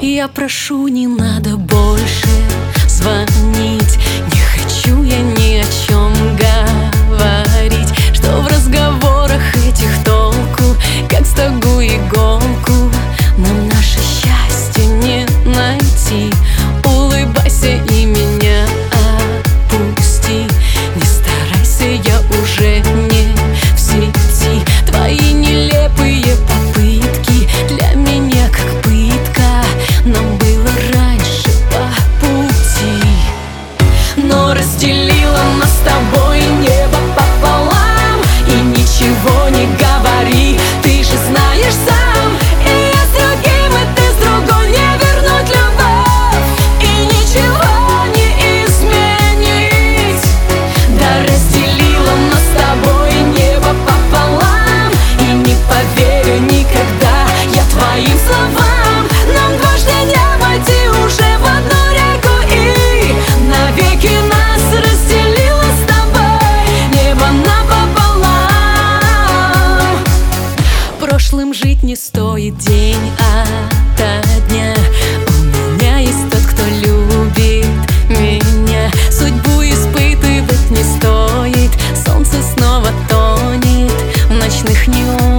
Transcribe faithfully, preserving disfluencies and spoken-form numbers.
Я прошу, не надо больше звонить. Не хочу я ни о чем говорить, что в разговорах этих толку, как стогу иголку. Нам наше счастье не найти. Улыбайся и меня отпусти. Не старайся, я уже не в сети. Твои нелепые попытки для меня как пытка. Нам было раньше по пути, но разделило нас с тобой небо пополам. И ничего не говори, ты же знаешь сам. И я с другим, и ты с другой, не вернуть любовь и ничего не изменить. Да разделило нас с тобой небо пополам. И не поверю никогда я твоим словам. Нам дважды не войти уже в одну реку, и навеки нас разделило с тобой небо напополам. Прошлым жить не стоит день ото дня. У меня есть тот, кто любит меня. Судьбу испытывать не стоит. Солнце снова тонет в ночных неонах.